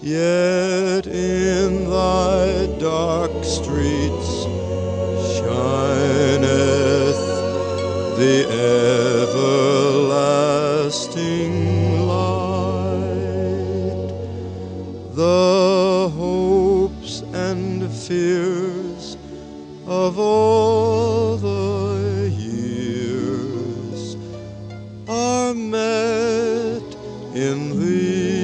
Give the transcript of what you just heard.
Yet in thy dark streets shineth the everlasting light. The hopes and fears of all the years are met in thee.